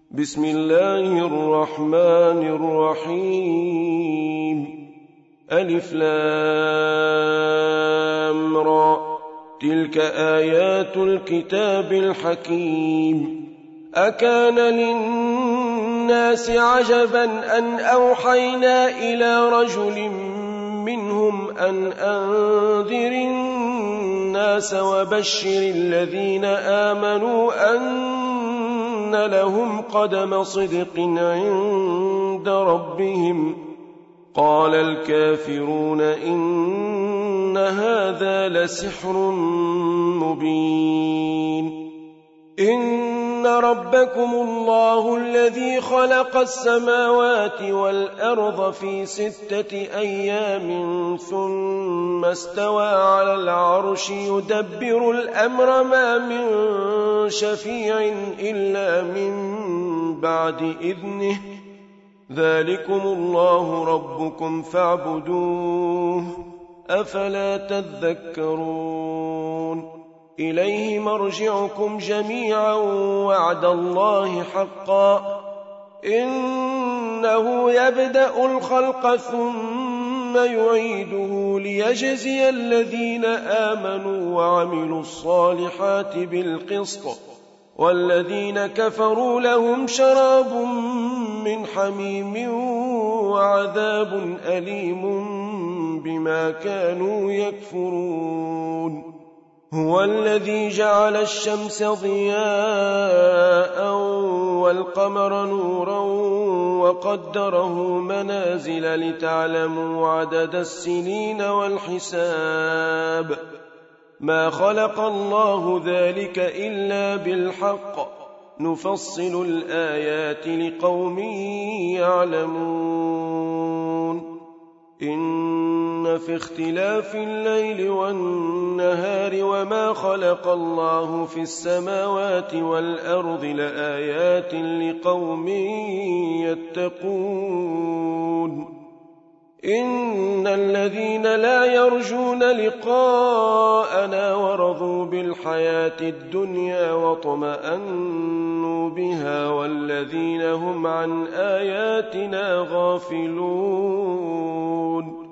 بسم الله الرحمن الرحيم. ألف لام را، تلك آيات الكتاب الحكيم. أكان للناس عجبا أن أوحينا إلى رجل منهم أن أنذر الناس وبشر الذين آمنوا أن لهم قدم صدق عند ربهم. قال الكافرون إن هذا لسحر مبين. إن ربكم الله الذي خلق السماوات والأرض في 6 أيام ثم استوى على العرش يدبر الأمر ما من شفيع إلا من بعد إذنه. ذلكم الله ربكم فاعبدوه أفلا تذكرون. إليه مرجعكم جميعا وعد الله حقا إنه يبدأ الخلق ثم يعيده ليجزي الذين آمنوا وعملوا الصالحات بالقسط والذين كفروا لهم شراب من حميم وعذاب أليم بما كانوا يكفرون. هو الذي جعل الشمس ضياء والقمر نورا وقدره منازل لتعلموا عدد السنين والحساب. ما خلق الله ذلك إلا بالحق نفصل الآيات لقوم يعلمون. إن في اختلاف الليل والنهار وما خلق الله في السماوات والأرض لآيات لقوم يتقون. إن الذين لا يرجون لقاءنا ورضوا بالحياة الدنيا واطمأنوا بها والذين هم عن آياتنا غافلون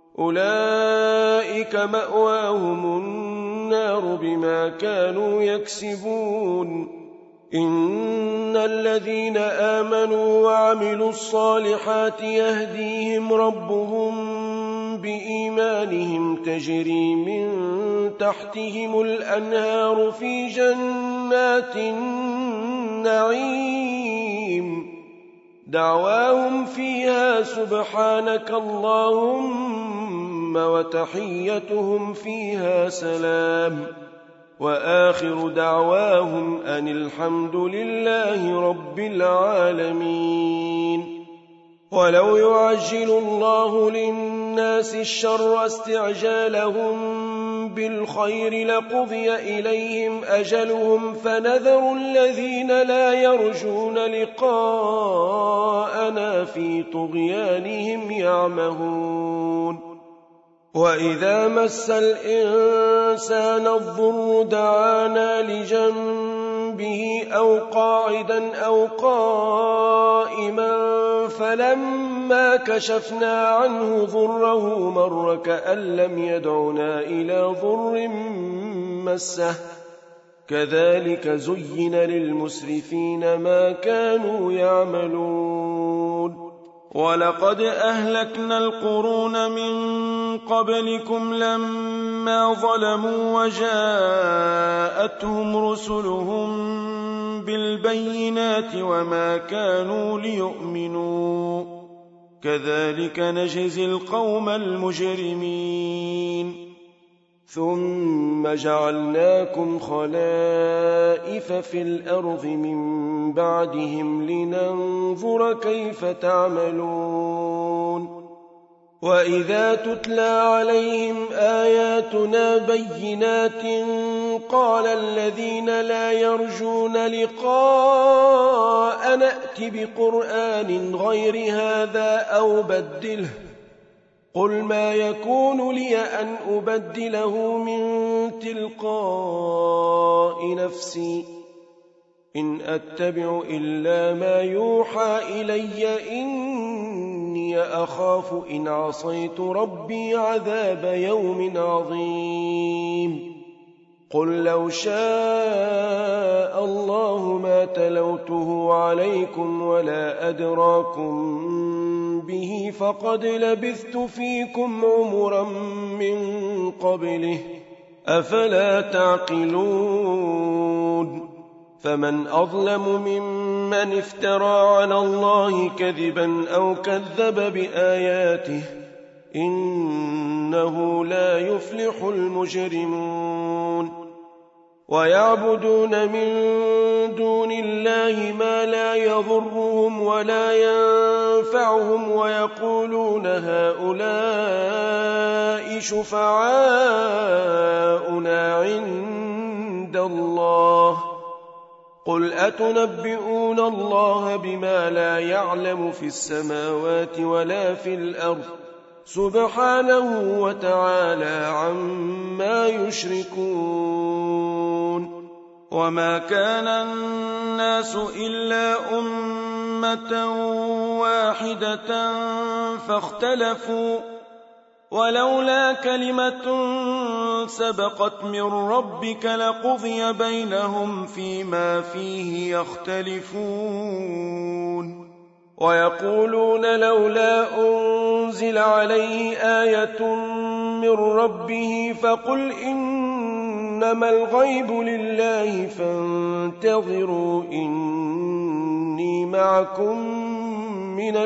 أولئك مأواهم النار بما كانوا يكسبون. إن الذين آمنوا وعملوا الصالحات يهديهم ربهم بإيمانهم تجري من تحتهم الأنهار في جنات النعيم دعواهم فيها سبحانك اللهم وتحيتهم فيها سلام وآخر دعواهم أن الحمد لله رب العالمين. ولو يعجل الله للناس الشر استعجالهم بالخير لقضي إليهم أجلهم فنذر الذين لا يرجون لقاءنا في طغيانهم يعمهون. وإذا مس الإنسان الضر دعانا لجنبه أو قاعدا أو قائما فلما كشفنا عنه ضره مر كأن لم يدعنا إلى ضر مسه كذلك زين للمسرفين ما كانوا يعملون. ولقد أهلكنا القرون من قبلكم لما ظلموا وجاءتهم رسلهم بالبينات وما كانوا ليؤمنوا كذلك نجزي القوم المجرمين. ثم جعلناكم خلائف في الأرض من بعدهم لننظر كيف تعملون. وإذا تتلى عليهم آياتنا بينات قال الذين لا يرجون لقاء نأت بقرآن غير هذا أو بدله قل ما يكون لي أن أبدله من تلقاء نفسي إن أتبع إلا ما يوحى إلي إني أخاف إن عصيت ربي عذاب يوم عظيم قل لو شاء الله ما تلوته عليكم ولا أدراكم به فقد لبثت فيكم عمرا من قبله أفلا تعقلون فمن أظلم ممن افترى على الله كذبا أو كذب بآياته إنه لا يفلح المجرمون ويعبدون من دون الله ما لا يضرهم ولا ينفعهم ويقولون هؤلاء شفعاؤنا عند الله قل أتنبئون الله بما لا يعلم في السماوات ولا في الأرض سبحانه وتعالى عما يشركون وما كان الناس إلا أمة واحدة فاختلفوا ولولا كلمة سبقت من ربك لقضي بينهم فيما فيه يختلفون ويقولون لولا أنزل عليه آية من ربه فقل إنما الغيب لله فانتظروا إني معكم من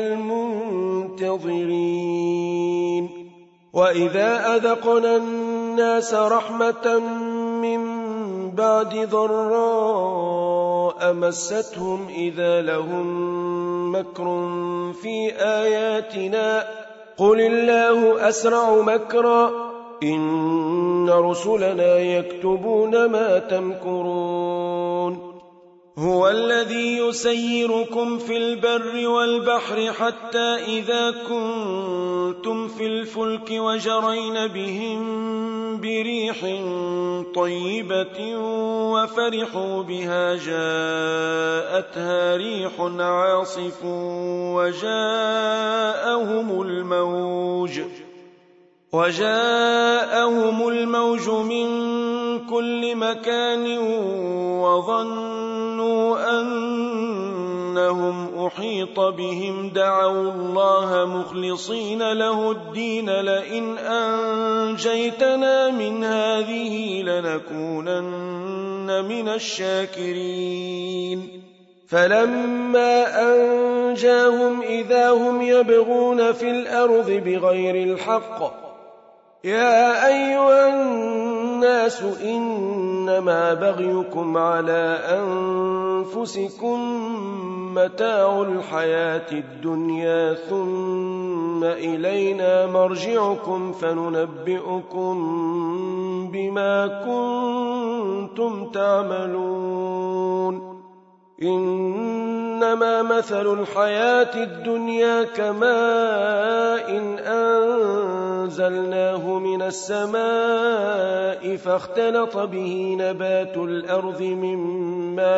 المنتظرين وإذا أذقنا الناس رحمة من بعد ضراء مستهم إذا لهم مكر في آياتنا قل الله أسرع مكرا إن رسلنا يكتبون ما تمكرون هو الذي يسيركم في البر والبحر حتى إذا كنتم في الفلك وجرين بهم بريح طيبة وفرحوا بها جاءتها ريح عاصف وجاءهم الموج من كل مكان وظنوا أنهم أحيط بهم دعوا الله مخلصين له الدين لئن أنجيتنا من هذه لنكونن من الشاكرين فلما أنجاهم إذا هم يبغون في الأرض بغير الحق يا أيها الناس إنما بغيكم على أنفسكم متاع الحياة الدنيا ثم إلينا مرجعكم فننبئكم بما كنتم تعملون إنما مثل الحياة الدنيا كماء أنزلناه من السماء فاختلط به نبات الأرض مما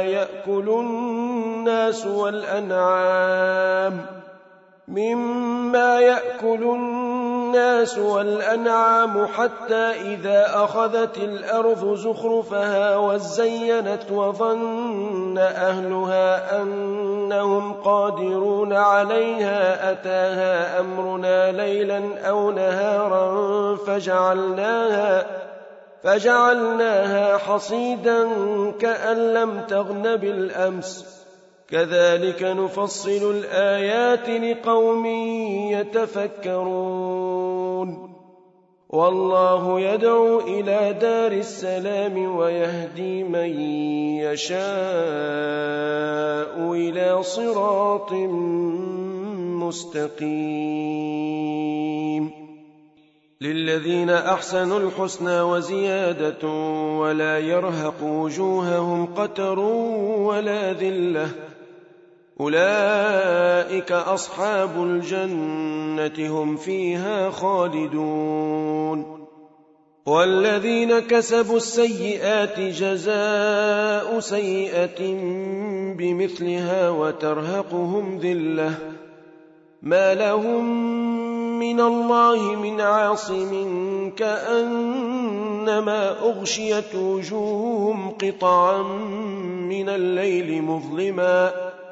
يأكل الناس والأنعام حتى إذا أخذت الأرض زخرفها وزينت وظن أهلها أنهم قادرون عليها أتاها أمرنا ليلا أو نهارا فجعلناها حصيدا كأن لم تغن بالأمس كذلك نفصل الآيات لقوم يتفكرون والله يدعو إلى دار السلام ويهدي من يشاء إلى صراط مستقيم للذين أحسنوا الحسنى وزيادة ولا يرهق وجوههم قتر ولا ذلة أولئك أصحاب الجنة هم فيها خالدون والذين كسبوا السيئات جزاء سيئة بمثلها وترهقهم ذلة ما لهم من الله من عاصم كأنما أغشيت وجوههم قطعا من الليل مظلما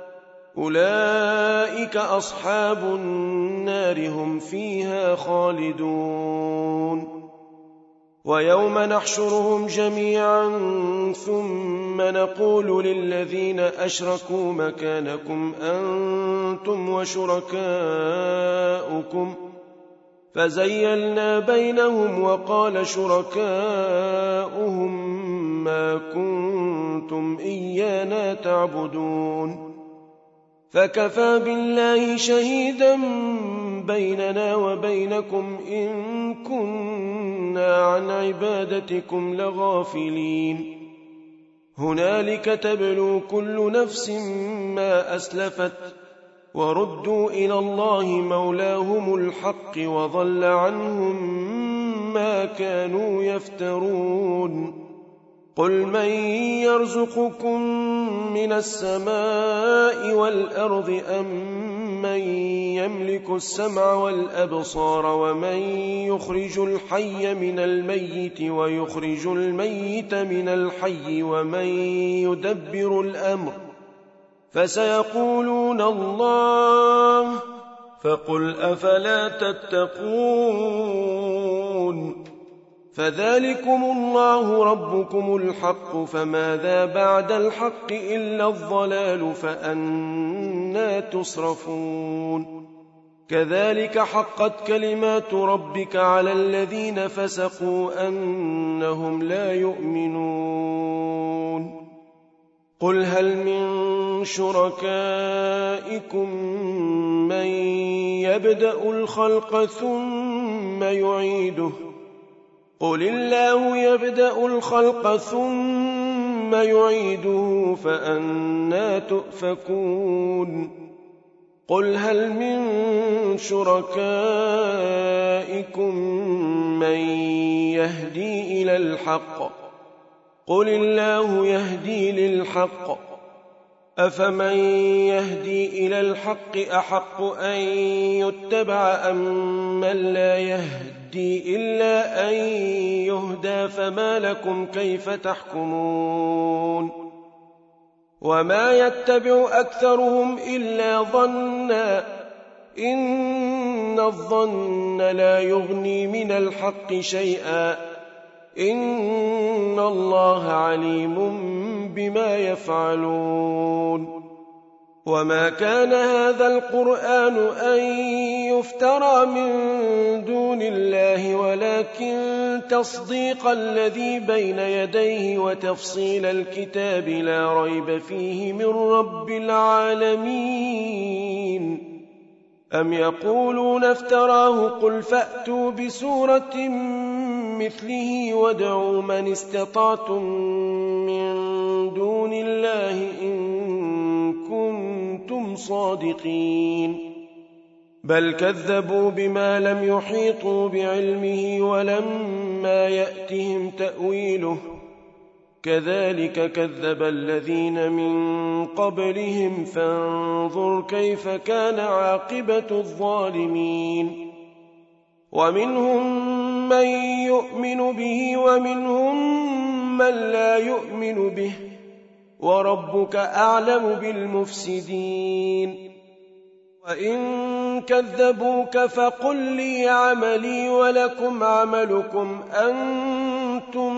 أولئك أصحاب النار هم فيها خالدون ويوم نحشرهم جميعا ثم نقول للذين أشركوا مكانكم أنتم وشركاؤكم فزيلنا بينهم وقال شركاؤهم ما كنتم إيانا تعبدون فكفى بالله شهيدا بيننا وبينكم إن كنا عن عبادتكم لغافلين هنالك تبلو كل نفس ما أسلفت وردوا إلى الله مولاهم الحق وضل عنهم ما كانوا يفترون قل من يرزقكم من السماء والأرض أم من يملك السمع والأبصار ومن يخرج الحي من الميت ويخرج الميت من الحي ومن يدبر الأمر فسيقولون الله فقل أفلا تتقون فذلكم الله ربكم الحق فماذا بعد الحق إلا الضلال فأنى تصرفون كذلك حقت كلمات ربك على الذين فسقوا أنهم لا يؤمنون قل هل من شركائكم من يبدأ الخلق ثم يعيده قل الله يبدأ الخلق ثم يعيده فأنى تؤفكون قل هل من شركائكم من يهدي إلى الحق قل الله يهدي للحق أفمن يهدي إلى الحق أحق أن يتبع أم من لا يهدي إلا أن يهدى فما لكم كيف تحكمون وما يتبع أكثرهم إلا ظنا إن الظن لا يغني من الحق شيئا إن الله عليم بما يفعلون وما كان هذا القرآن أن يفترى من دون الله ولكن تصديق الذي بين يديه وتفصيل الكتاب لا ريب فيه من رب العالمين أم يقولون افتراه قل فأتوا بسورة مثله وادعوا من استطعتم من دون الله إن كنتم صادقين بل كذبوا بما لم يحيطوا بعلمه ولما يأتهم تأويله كذلك كذب الذين من قبلهم فانظر كيف كان عاقبة الظالمين ومنهم من يؤمن به ومنهم من لا يؤمن به وربك أعلم بالمفسدين وإن كذبوك فقل لي عملي ولكم عملكم أنتم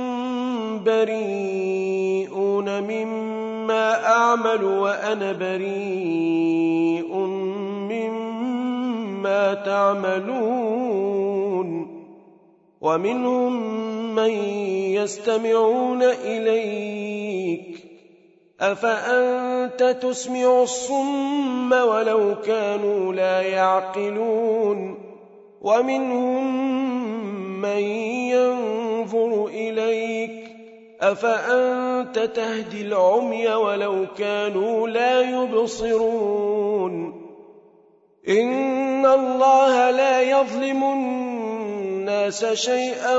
بريئون مما أعمل وأنا بريء مما تعملون ومنهم من يستمعون إليك أفأنت تسمع الصم ولو كانوا لا يعقلون ومنهم من ينظر إليك أفأنت تهدي العمي ولو كانوا لا يبصرون إن الله لا يظلم الناس الناس شيئا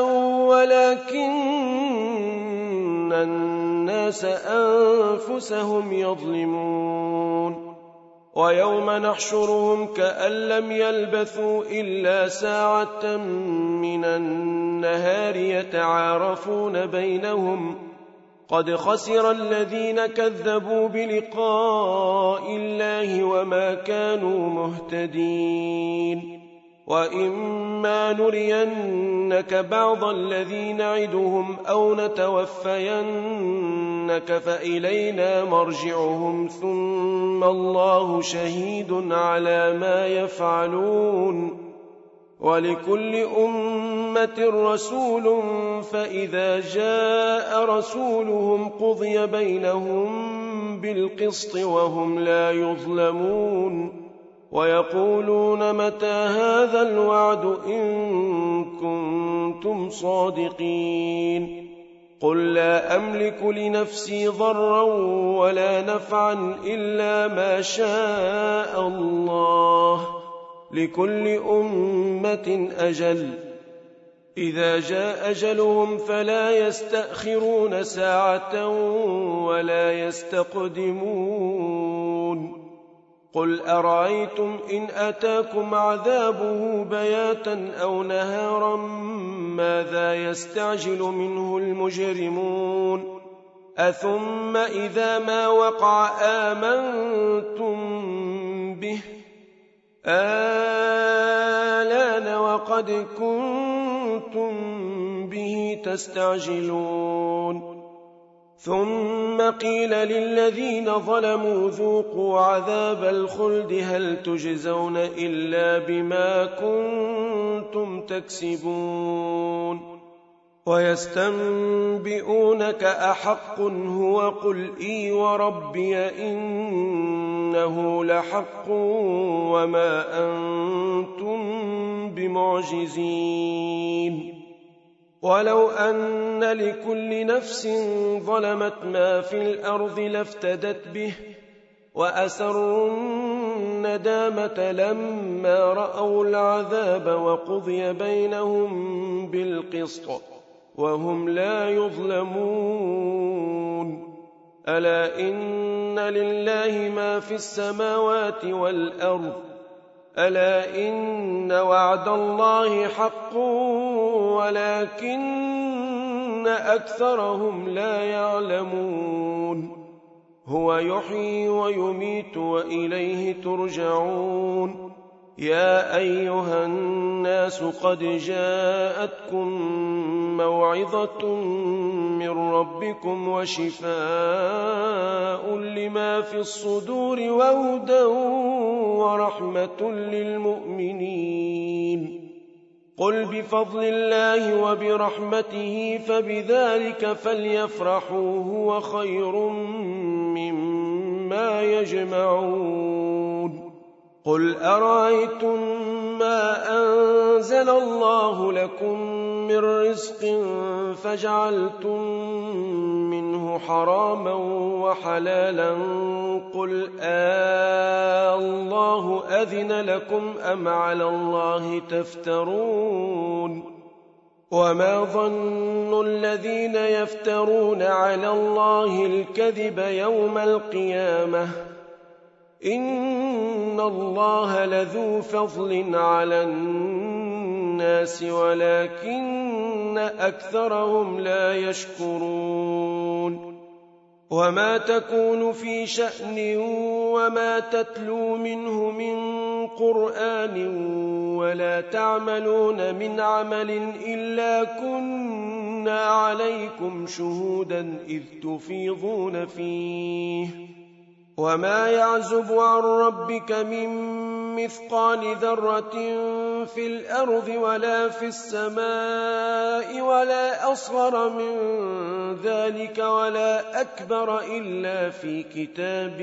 ولكن الناس أنفسهم يظلمون ويوم نحشرهم كأن لم يلبثوا إلا ساعة من النهار يتعارفون بينهم قد خسر الذين كذبوا بلقاء الله وما كانوا مهتدين وإما نرينك بعض الذي نعدهم أو نتوفينك فإلينا مرجعهم ثم الله شهيد على ما يفعلون ولكل أمة رسول فإذا جاء رسولهم قضي بينهم بالقسط وهم لا يظلمون ويقولون متى هذا الوعد إن كنتم صادقين قل لا أملك لنفسي ضرا ولا نفعا إلا ما شاء الله لكل أمة أجل إذا جاء أجلهم فلا يستأخرون ساعة ولا يستقدمون قل أرأيتم إن أتاكم عذابه بياتا أو نهارا ماذا يستعجل منه المجرمون أثم إذا ما وقع آمنتم به آلان وقد كنتم به تستعجلون ثم قيل للذين ظلموا ذوقوا عذاب الخلد هل تجزون إلا بما كنتم تكسبون ويستنبئونك أحق هو قل إي وربي إنه لحق وما أنتم بمعجزين ولو أن لكل نفس ظلمت ما في الأرض لافتدت به وأسروا الندامة لما رأوا العذاب وقضي بينهم بالقسط وهم لا يظلمون ألا إن لله ما في السماوات والأرض ألا إن وعد الله حق ولكن أكثرهم لا يعلمون هو يحيي ويميت وإليه ترجعون يا أيها الناس قد جاءتكم موعظة من ربكم وشفاء لما في الصدور وهدى ورحمة للمؤمنين قل بفضل الله وبرحمته فبذلك فليفرحوا هو خير مما يجمعون قل أرأيتم ما أنزل الله لكم من رزق فجعلتم منه حراما وحلالا قل الله أذن لكم أم على الله تفترون وما ظن الذين يفترون على الله الكذب يوم القيامة إن الله لذو فضل على الناس ولكن أكثرهم لا يشكرون وما تكون في شأن وما تتلو منه من قرآن ولا تعملون من عمل إلا كنا عليكم شهودا إذ تفيضون فيه وما يعزب عن ربك من مثقال ذرة في الأرض ولا في السماء ولا أصغر من ذلك ولا أكبر إلا في كتاب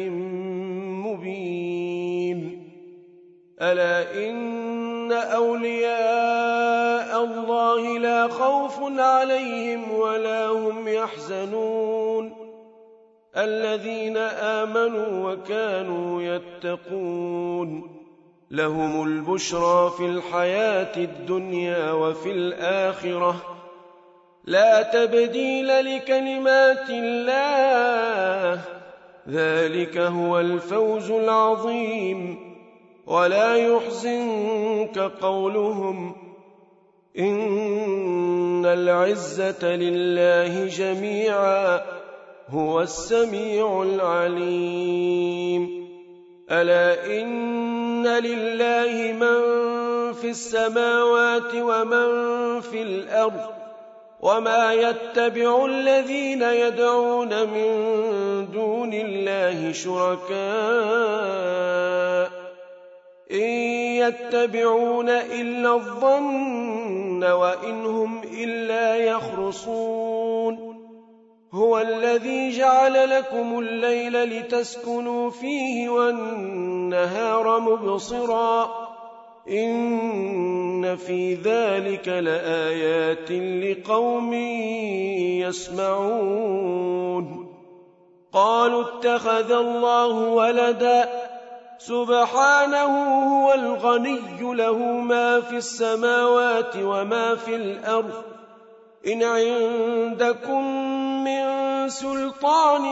مبين ألا إن أولياء الله لا خوف عليهم ولا هم يحزنون الذين آمنوا وكانوا يتقون لهم البشرى في الحياة الدنيا وفي الآخرة لا تبديل لكلمات الله ذلك هو الفوز العظيم ولا يحزنك قولهم إن العزة لله جميعا هو السميع العليم ألا إن لله من في السماوات ومن في الأرض وما يتبع الذين يدعون من دون الله شركاء إن يتبعون إلا الظن وإن هم إلا يخرصون هو الذي جعل لكم الليل لتسكنوا فيه والنهار مبصرا إن في ذلك لآيات لقوم يسمعون قالوا اتخذ الله ولدا سبحانه هو الغني له ما في السماوات وما في الأرض إن عندكم من سلطان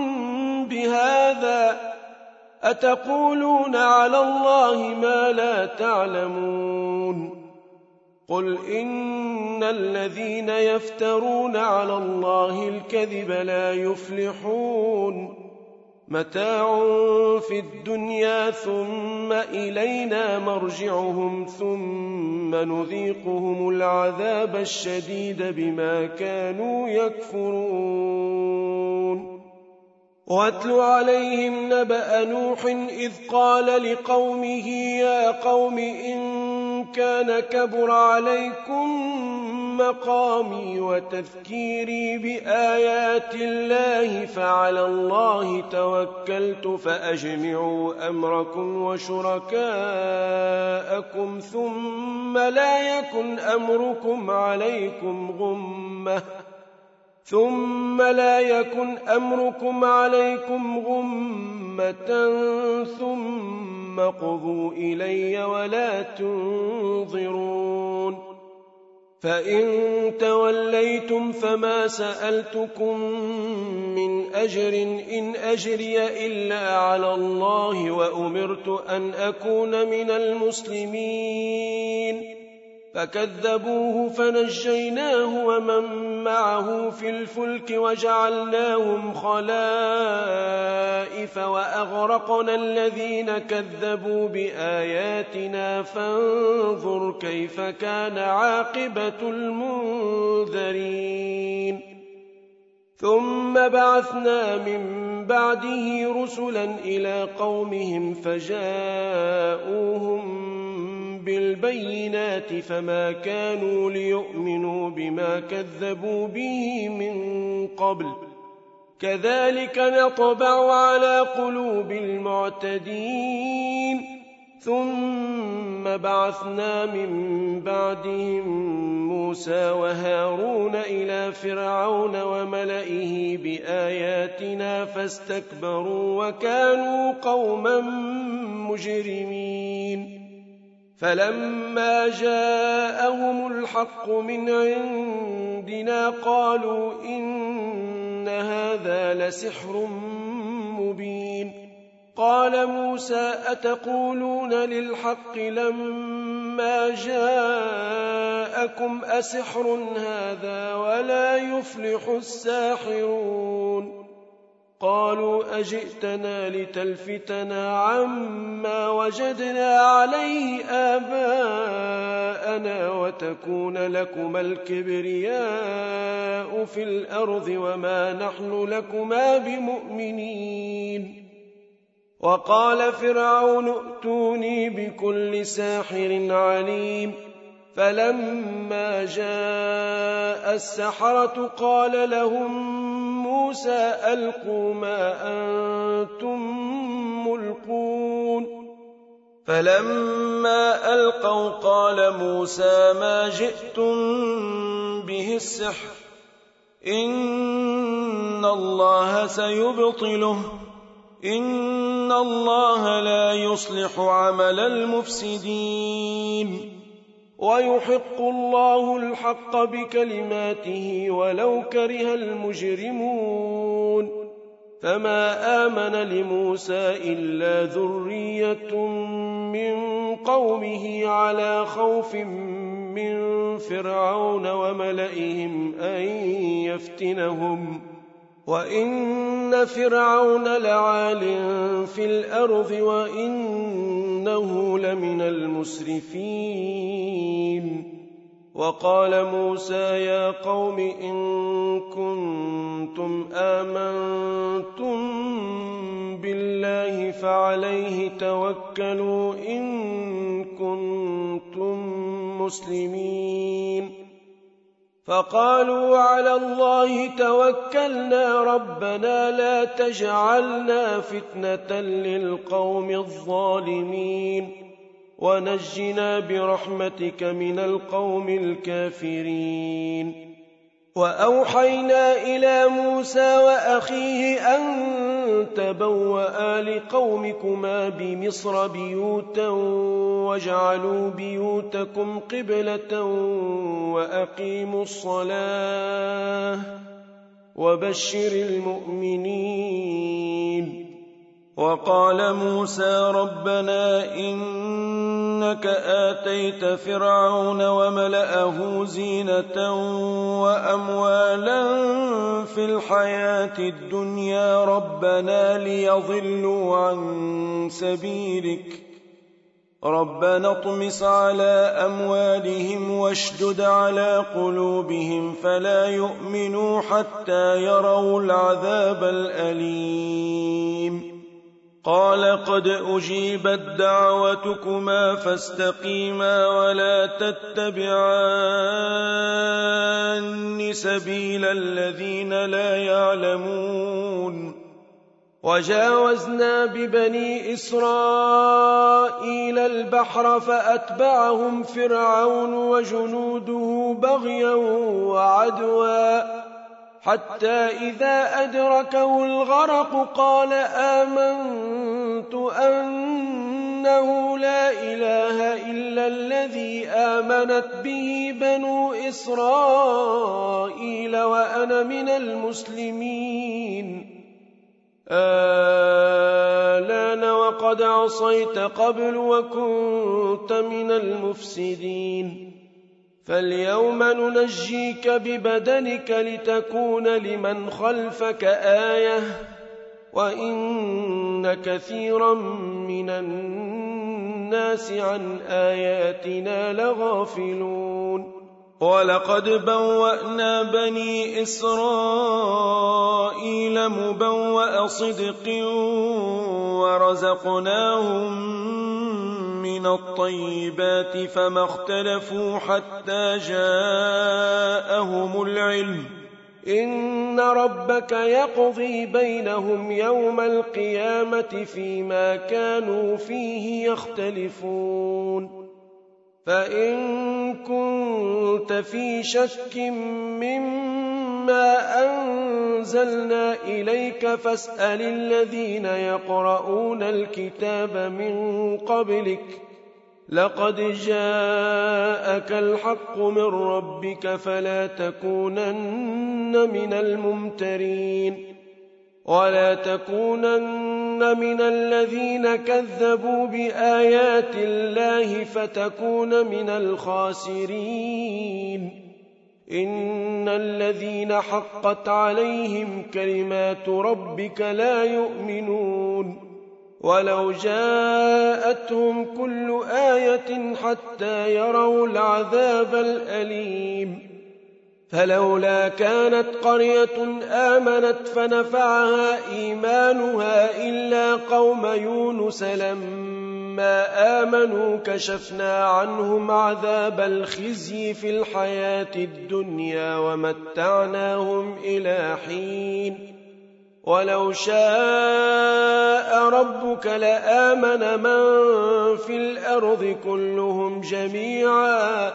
بهذا أتقولون على الله ما لا تعلمون قل إن الذين يفترون على الله الكذب لا يفلحون متاع في الدنيا ثم إلينا مرجعهم ثم نذيقهم العذاب الشديد بما كانوا يكفرون واتل عليهم نبأ نوح إذ قال لقومه يا قوم إن كان كبر عليكم مقامي وتذكيري بآيات الله فعلى الله توكلت فأجمعوا أمركم وشركاءكم ثم لا يكن أمركم عليكم غمة ثم قضوا إلي ولا تنظرون فإن توليتم فما سألتكم من أجر إن أجري إلا على الله وأمرت أن أكون من المسلمين فكذبوه فنجيناه ومن معه في الفلك وجعلناهم خلائف وأغرقنا الذين كذبوا بآياتنا فانظر كيف كان عاقبة المنذرين ثم بعثنا من بعده رسلا إلى قومهم فجاءوهم بالبينات فما كانوا ليؤمنوا بما كذبوا به من قبل كذلك نطبع على قلوب المعتدين ثم بعثنا من بعدهم موسى وهارون إلى فرعون وملئه بآياتنا فاستكبروا وكانوا قوما مجرمين فلما جاءهم الحق من عندنا قالوا إن هذا لسحر مبين قال موسى أتقولون للحق لما جاءكم أسحر هذا ولا يفلح الساحرون قالوا أجئتنا لتلفتنا عما وجدنا عليه آباءنا وتكون لكما الكبرياء في الأرض وما نحن لكما بمؤمنين وقال فرعون ائتوني بكل ساحر عليم فلما جاء السحرة قال لهم موسى ألقوا ما أنتم ملقون فلما ألقوا قال موسى ما جئتم به السحر إن الله سيبطله إن الله لا يصلح عمل المفسدين. ويحق الله الحق بكلماته ولو كره المجرمون. فما آمن لموسى إلا ذرية من قومه على خوف من فرعون وملئهم أن يفتنهم، وإن فرعون لعال في الأرض وإنه لمن المسرفين. وقال موسى يا قوم إن كنتم آمنتم بالله فعليه توكلوا إن كنتم مسلمين. فقالوا على الله توكلنا ربنا لا تجعلنا فتنة للقوم الظالمين ونجنا برحمتك من القوم الكافرين. وأوحينا إلى موسى وأخيه أن تبوأ لقومكما بمصر بيوتا واجعلوا بيوتكم قبلة وأقيموا الصلاة وبشر المؤمنين. وقال موسى ربنا إنك آتيت فرعون وملأه زينة وأموالا في الحياة الدنيا ربنا ليضلوا عن سبيلك ربنا اطمس على أموالهم واشدد على قلوبهم فلا يؤمنوا حتى يروا العذاب الأليم. قال قد أجيبت دعوتكما فاستقيما ولا تتبعان سبيل الذين لا يعلمون. وجاوزنا ببني إسرائيل البحر فأتبعهم فرعون وجنوده بغيا وعدوا حتى إذا أدركه الغرق قال آمنت أنه لا إله إلا الذي آمنت به بنو إسرائيل وأنا من المسلمين. آلان وقد عصيت قبل وكنت من المفسدين. فاليوم ننجيك ببدنك لتكون لمن خلفك آية وإن كثيرا من الناس عن آياتنا لغافلون. ولقد بوأنا بني إسرائيل مبوأ صدق ورزقناهم من الطيبات فما اختلفوا حتى جاءهم العلم إن ربك يقضي بينهم يوم القيامة فيما كانوا فيه يختلفون. فإن كنت في شك مما أنزلنا إليك فاسأل الذين يقرؤون الكتاب من قبلك لقد جاءك الحق من ربك فلا تكونن من الممترين ولا تكونن من الذين كذبوا بآيات الله فتكون من الخاسرين. إن الذين حقت عليهم كلمات ربك لا يؤمنون ولو جاءتهم كل آية حتى يروا العذاب الأليم. فلولا كانت قرية آمنت فنفعها إيمانها إلا قوم يونس لما آمنوا كشفنا عنهم عذاب الخزي في الحياة الدنيا ومتعناهم إلى حين. ولو شاء ربك لآمن من في الأرض كلهم جميعا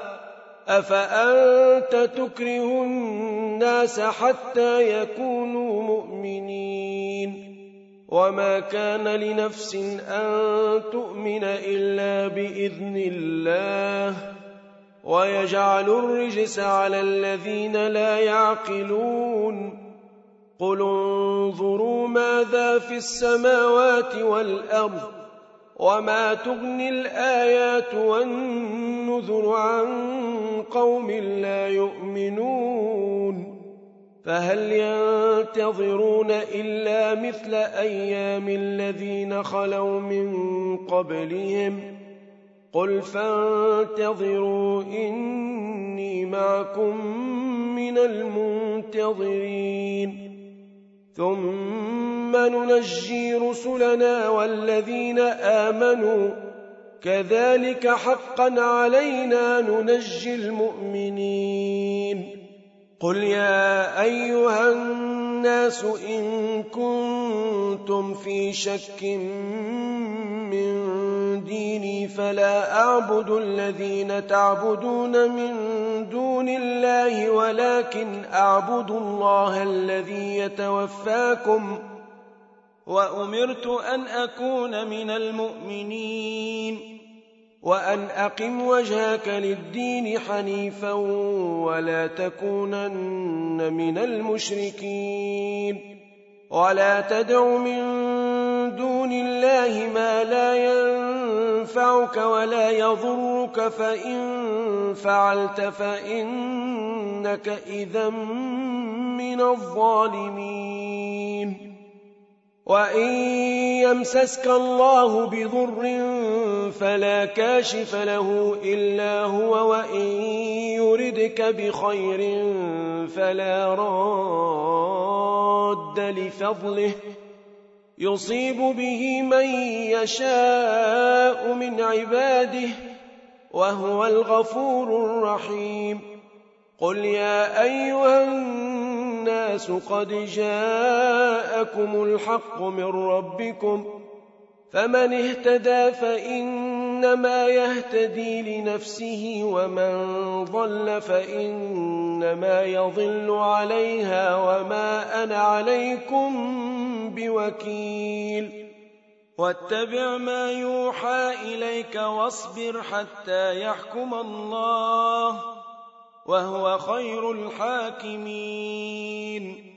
أفأنت تكره الناس حتى يكونوا مؤمنين وما كان لنفس أن تؤمن إلا بإذن الله ويجعل الرجس على الذين لا يعقلون قل انظروا ماذا في السماوات والأرض وما تغني الآيات والنذر عن قوم لا يؤمنون فهل ينتظرون إلا مثل أيام الذين خلوا من قبلهم قل فانتظروا إني معكم من المنتظرين ثم ننجي رسلنا والذين آمنوا كذلك حقا علينا ننجي المؤمنين قل يا أيها الناس إن كنتم في شك من ديني فلا أعبد الذين تعبدون من دون الله ولكن أعبد الله الذي يتوفاكم وأمرت أن أكون من المؤمنين وأن أقم وجهك للدين حنيفا ولا تكونن من المشركين ولا تدع من دون الله ما لا ينفعك ولا يضرك فإن فعلت فإنك إذا من الظالمين وإن يمسسك الله بضر فلا كاشف له إلا هو وإن يردك بخير فلا راد لفضله يصيب به من يشاء من عباده وهو الغفور الرحيم قل يا أيها الناس قد جاءكم الحق من ربكم فمن اهتدى فإنما يهتدي لنفسه ومن ضل فإنما يضل عليها وما أنا عليكم بوكيل واتبع ما يوحى إليك واصبر حتى يحكم الله وهو خير الحاكمين